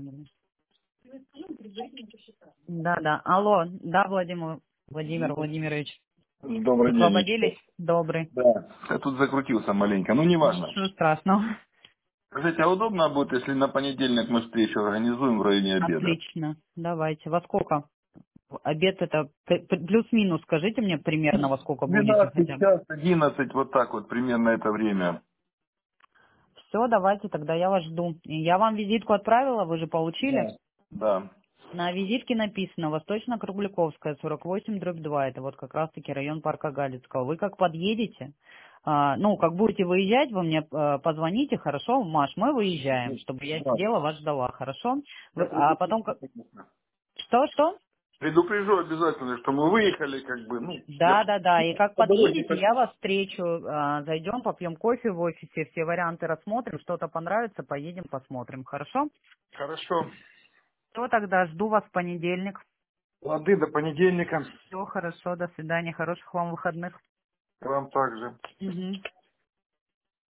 Да, да. Алло, да, Владимир Владимирович. Добрый день, Освободились? Вячеслав. Добрый. Да. Я тут закрутился маленько, но неважно. Ничего страшного. Скажите, а удобно будет, если на понедельник мы встречу организуем в районе обеда? Отлично. Давайте. Во сколько? Обед это плюс-минус. Скажите мне примерно, во сколько будете 12 хотя бы. час, 11, вот так вот, примерно это время. Все, давайте, тогда я вас жду. И я вам визитку отправила, вы же получили? Да. Да. На визитке написано Восточно-Кругляковская, 48/2. Это вот как раз-таки район парка Галицкого. Вы как подъедете, как будете выезжать, вы мне позвоните, хорошо, Маш, мы выезжаем, чтобы я Да. сидела, вас ждала, хорошо? Я А предупрежу, потом, конечно. что? Предупрежу обязательно, что мы выехали, как бы, я Да, и как по дороге подъедете, так. я вас встречу, зайдем, попьем кофе в офисе, все варианты рассмотрим, что-то понравится, поедем, посмотрим, хорошо? Хорошо. Все, тогда жду вас в понедельник. Лады, до понедельника. Все хорошо, до свидания, хороших вам выходных. Вам также. Мгм.